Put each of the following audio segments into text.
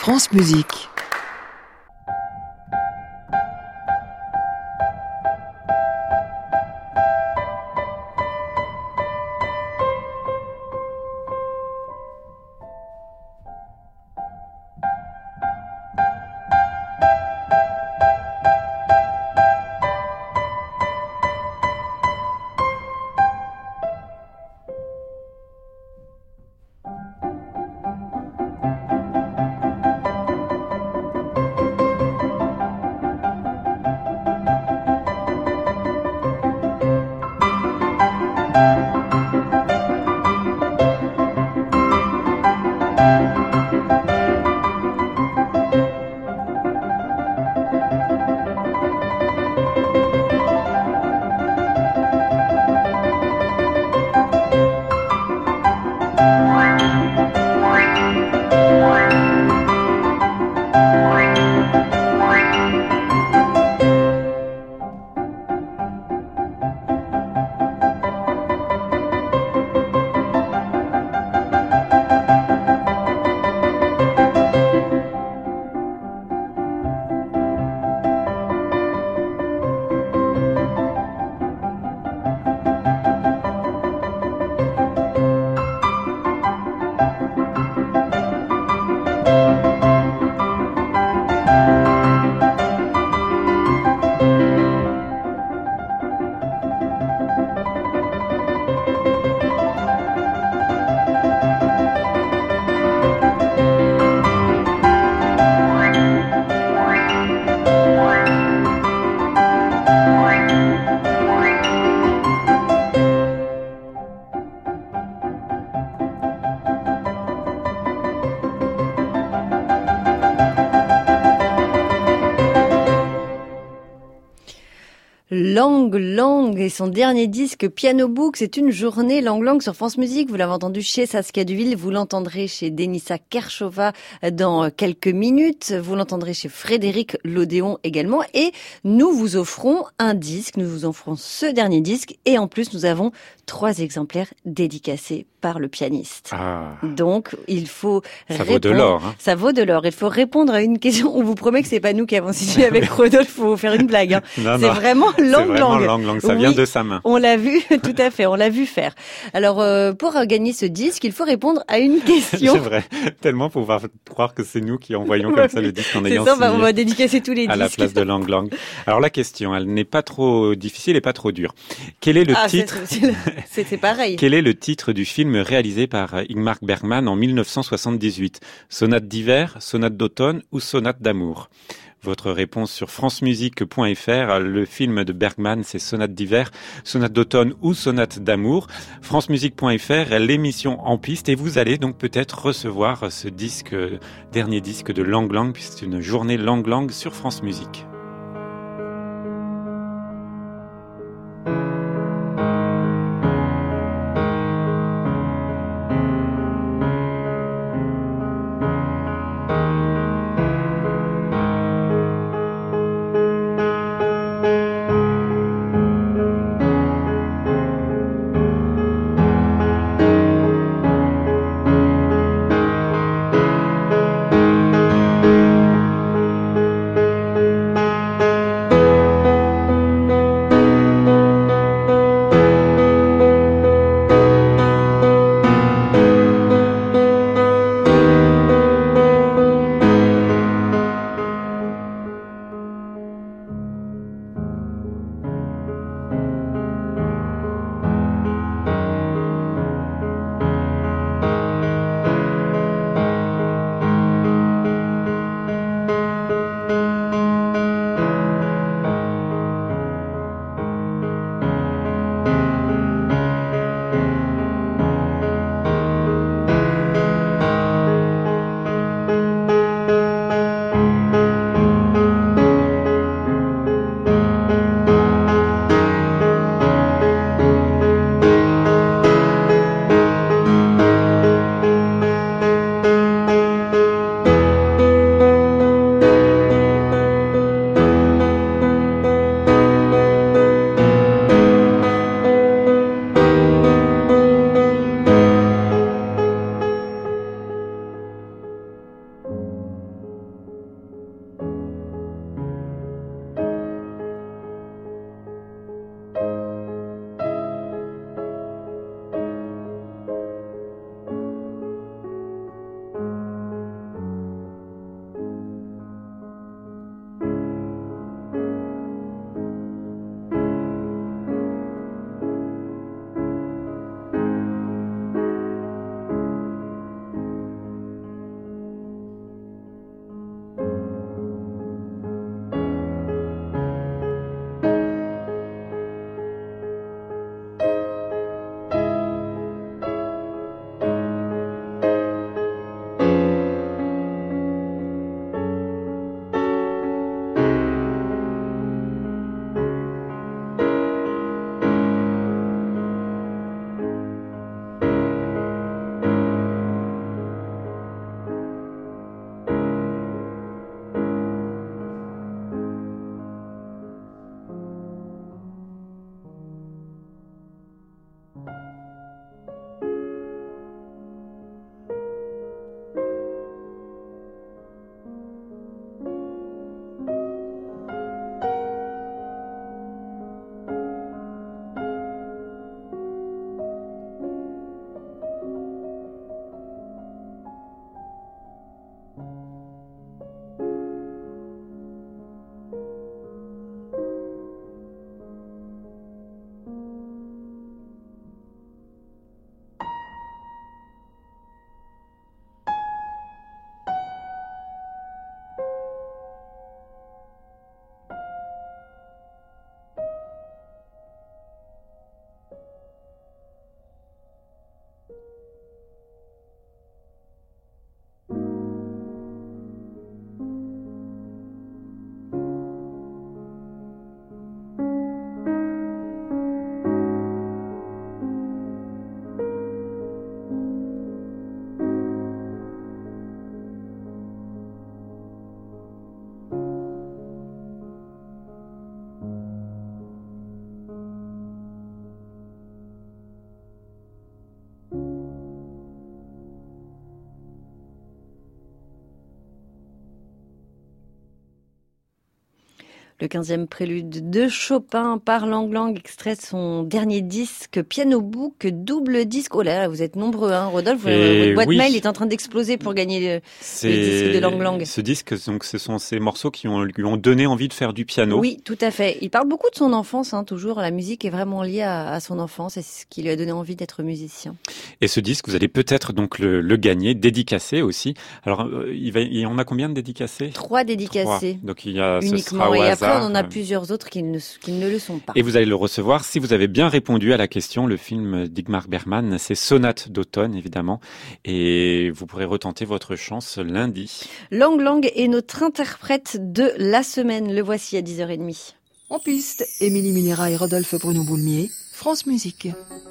France Musique. Lang Lang et son dernier disque Piano Book, c'est une journée Lang Lang sur France Musique. Vous l'avez entendu chez Saskia Duville, vous l'entendrez chez Denisa Kershova dans quelques minutes, vous l'entendrez chez Frédéric Lodéon également, et nous vous offrons un disque, nous vous offrons ce dernier disque, et en plus nous avons 3 exemplaires dédicacés par le pianiste. Donc il faut ça vaut de l'or. Hein. Ça vaut de l'or. Il faut répondre à une question. On vous promet que c'est pas nous qui avons signé avec Rodolphe pour vous faire une blague. Hein. Non, c'est vraiment Lang Lang. Ça vient de sa main. On l'a vu, tout à fait. On l'a vu faire. Alors pour gagner ce disque, il faut répondre à une question. C'est vrai. Tellement pour pouvoir croire que c'est nous qui envoyons comme ça le disque en ayant signé. C'est ça. On va dédicacer tous les disques à la place de Lang Lang. Alors la question, elle n'est pas trop difficile et pas trop dure. Quel est le titre C'est pareil. Quel est le titre du film réalisé par Ingmar Bergman en 1978 ? Sonate d'hiver, sonate d'automne ou sonate d'amour ? Votre réponse sur francemusique.fr. Le film de Bergman, c'est sonate d'hiver, sonate d'automne ou sonate d'amour. francemusique.fr, l'émission en piste. Et vous allez donc peut-être recevoir ce disque, dernier disque de Lang Lang, puisque c'est une journée Lang Lang sur France Musique. Le 15e prélude de Chopin par Lang Lang, extrait de son dernier disque Piano Book, double disque. Oh là là, vous êtes nombreux, hein, Rodolphe. Votre boîte mail est en train d'exploser pour gagner le disque de Lang Lang. Ce disque, donc, ce sont ces morceaux qui lui ont donné envie de faire du piano. Oui, tout à fait. Il parle beaucoup de son enfance, hein, toujours. La musique est vraiment liée à son enfance et c'est ce qui lui a donné envie d'être musicien. Et ce disque, vous allez peut-être donc le gagner, dédicacé aussi. Alors, il y en a combien de dédicacés? 3 dédicacés. 3. Donc, il y a uniquement. Ce sera au et hasard. Après, on en a plusieurs autres qui ne le sont pas. Et vous allez le recevoir si vous avez bien répondu à la question. Le film d'Ingmar Bergman, c'est Sonate d'automne, évidemment. Et vous pourrez retenter votre chance lundi. Lang Lang est notre interprète de la semaine. Le voici à 10h30. En piste, Émilie Minera et Rodolphe Bruno-Boulmier, France Musique.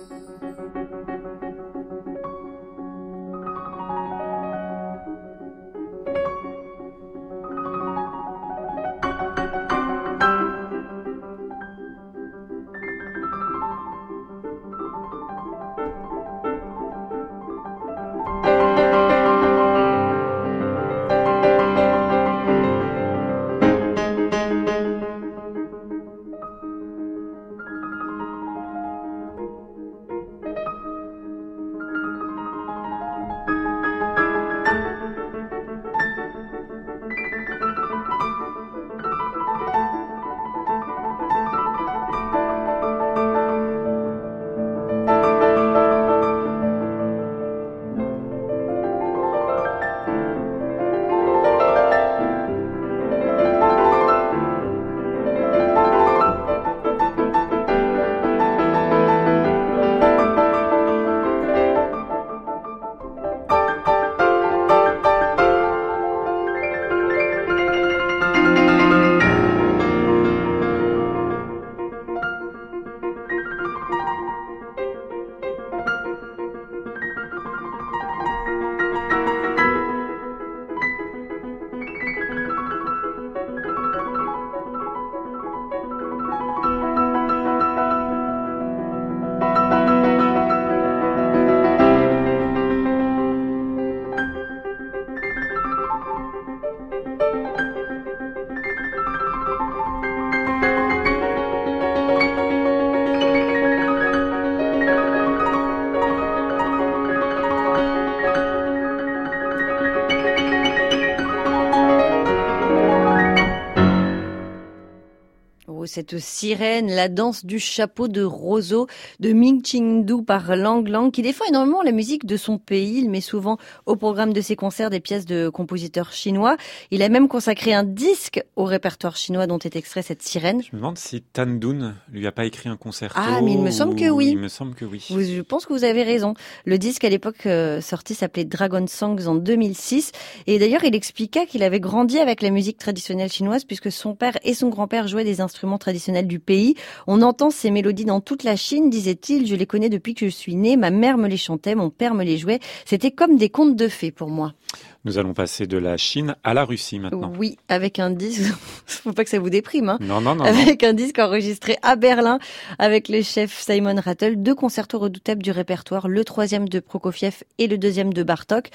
Cette sirène, la danse du chapeau de roseau de Ming Ching-du par Lang Lang, qui défend énormément la musique de son pays. Il met souvent au programme de ses concerts des pièces de compositeurs chinois. Il a même consacré un disque au répertoire chinois dont est extrait cette sirène. Je me demande si Tan Dun lui a pas écrit un concerto. Ah, mais il me semble que oui. Il me semble que oui. Je pense que vous avez raison. Le disque à l'époque sorti s'appelait Dragon Songs en 2006. Et d'ailleurs, il expliqua qu'il avait grandi avec la musique traditionnelle chinoise puisque son père et son grand-père jouaient des instruments traditionnels du pays. On entend ces mélodies dans toute la Chine, disait-il. Je les connais depuis que je suis né. Ma mère me les chantait, mon père me les jouait. C'était comme des contes de fées pour moi. Nous allons passer de la Chine à la Russie maintenant. Oui, avec un disque, faut pas que ça vous déprime, hein. Non. Avec un disque enregistré à Berlin avec le chef Simon Rattle, 2 concertos redoutables du répertoire, le 3e de Prokofiev et le 2e de Bartók.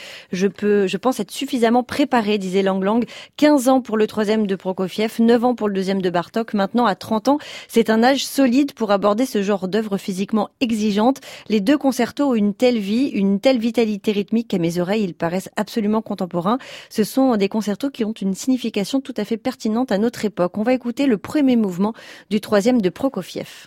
Je pense être suffisamment préparé, disait Lang Lang. 15 ans pour le 3e de Prokofiev, 9 ans pour le 2e de Bartók. Maintenant, à 30 ans, c'est un âge solide pour aborder ce genre d'œuvre physiquement exigeante. Les 2 concertos ont une telle vie, une telle vitalité rythmique qu'à mes oreilles, ils paraissent absolument contemporains. Ce sont des concertos qui ont une signification tout à fait pertinente à notre époque. On va écouter le premier mouvement du 3e de Prokofiev.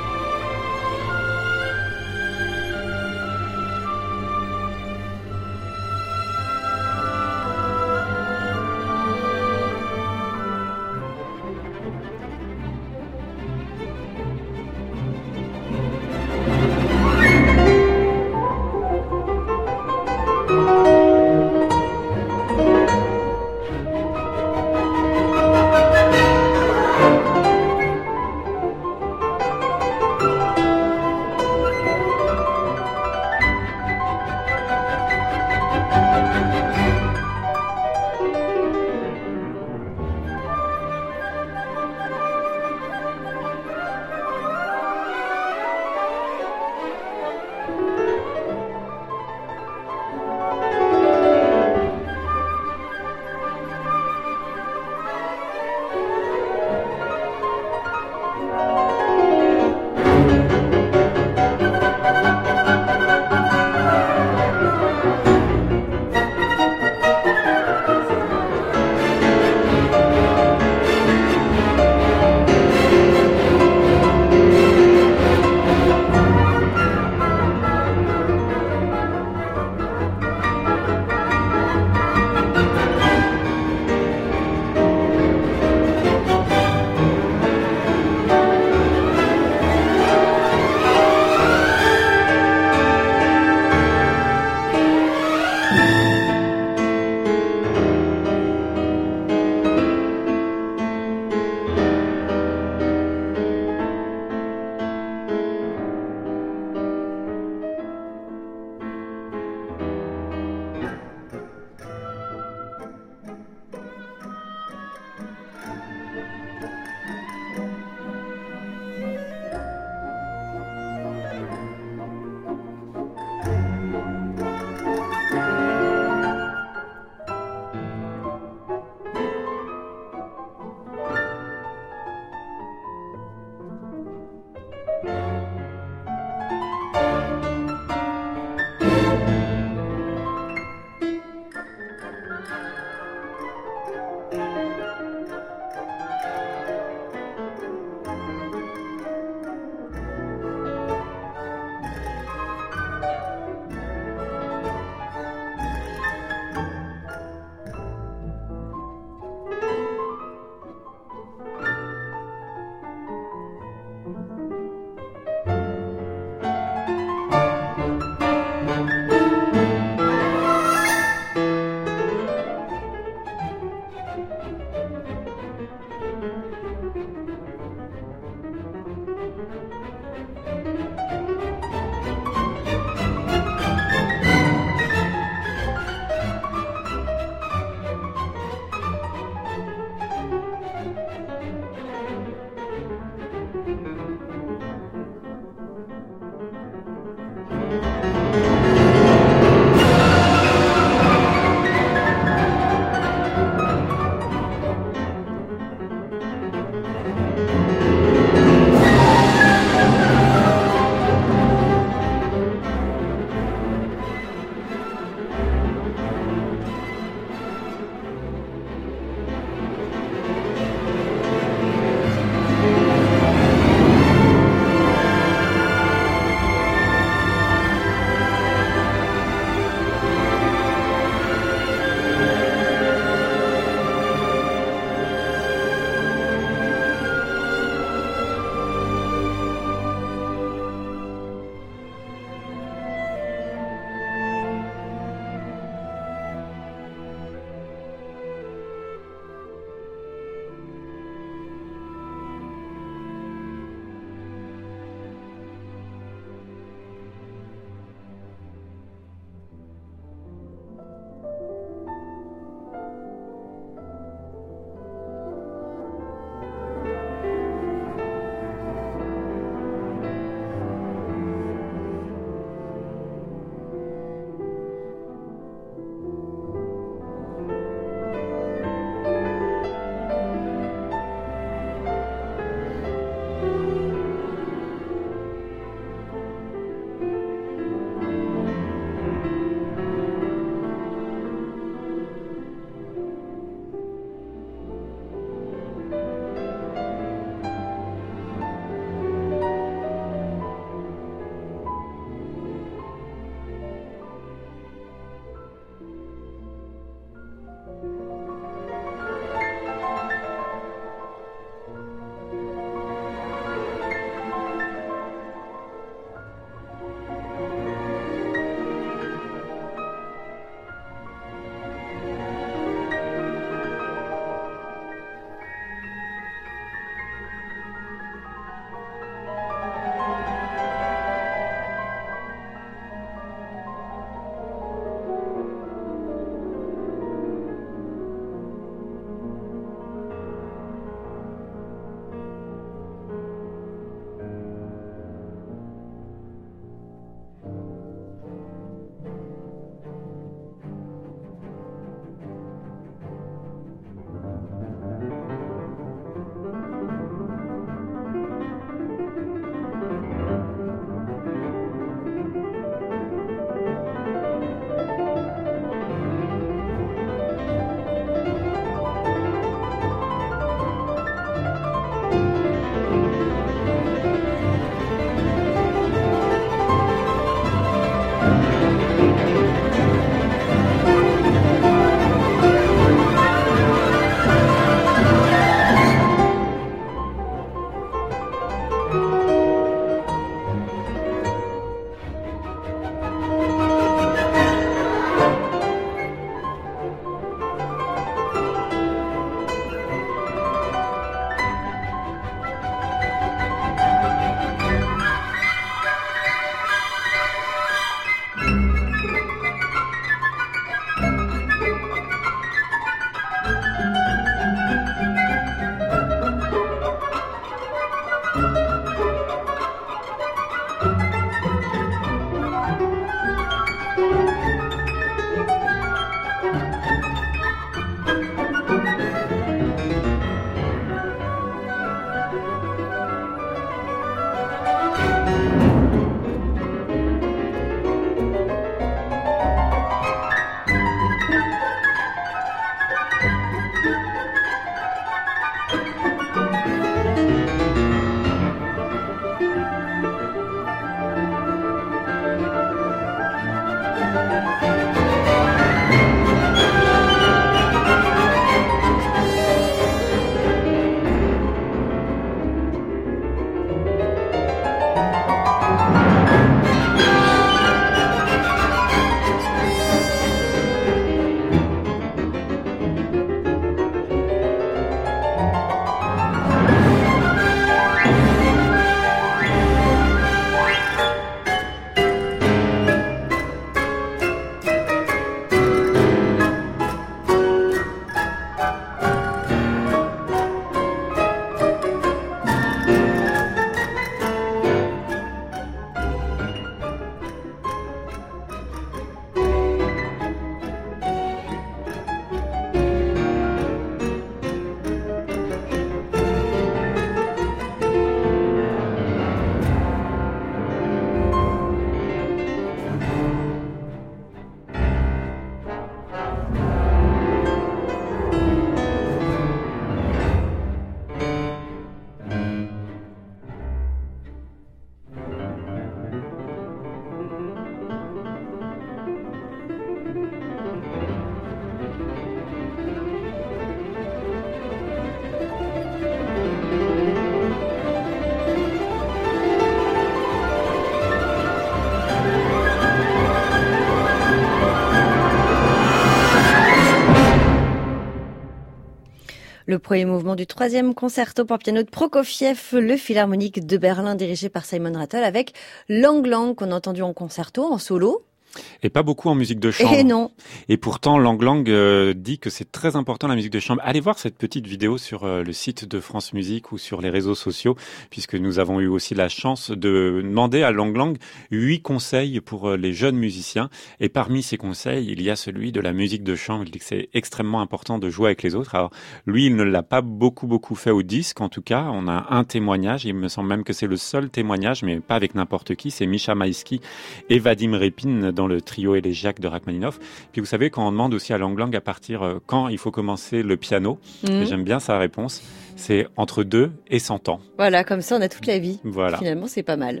Le premier mouvement du troisième concerto pour piano de Prokofiev, le Philharmonique de Berlin dirigé par Simon Rattle avec Lang Lang qu'on a entendu en concerto, en solo. Et pas beaucoup en musique de chambre. Et non. Et pourtant, Lang Lang dit que c'est très important la musique de chambre. Allez voir cette petite vidéo sur le site de France Musique ou sur les réseaux sociaux, puisque nous avons eu aussi la chance de demander à Lang Lang 8 conseils pour les jeunes musiciens. Et parmi ces conseils, il y a celui de la musique de chambre. Il dit que c'est extrêmement important de jouer avec les autres. Alors, lui, il ne l'a pas beaucoup fait au disque. En tout cas, on a un témoignage. Il me semble même que c'est le seul témoignage, mais pas avec n'importe qui. C'est Misha Maïski et Vadim Repin dans le trio élégiaque de Rachmaninoff. Puis vous savez, quand on demande aussi à Lang Lang à partir quand il faut commencer le piano, et j'aime bien sa réponse, c'est entre 2 et 100 ans. Voilà, comme ça on a toute la vie. Voilà. Finalement, c'est pas mal.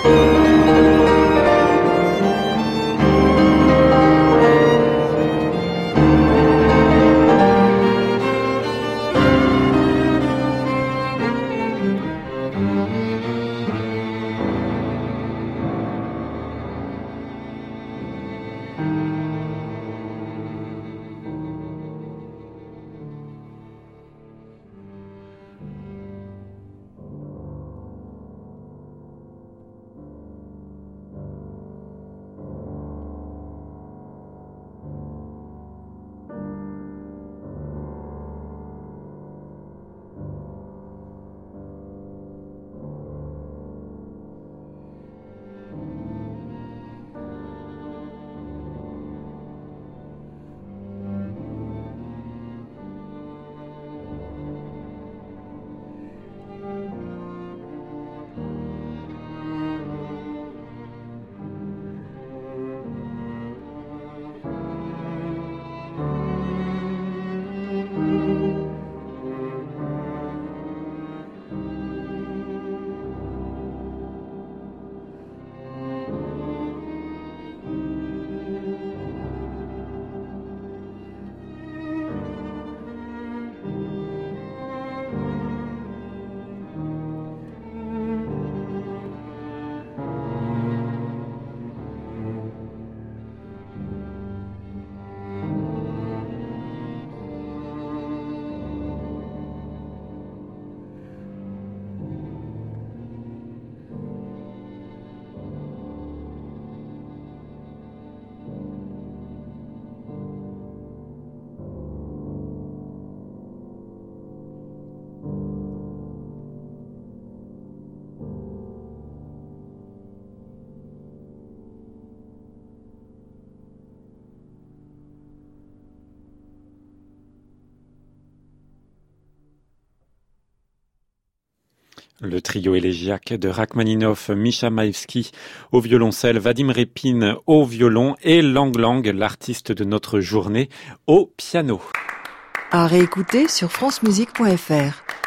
Le trio élégiaque de Rachmaninov, Misha Maevski au violoncelle, Vadim Repin au violon et Lang Lang, l'artiste de notre journée, au piano. À réécouter sur francemusique.fr.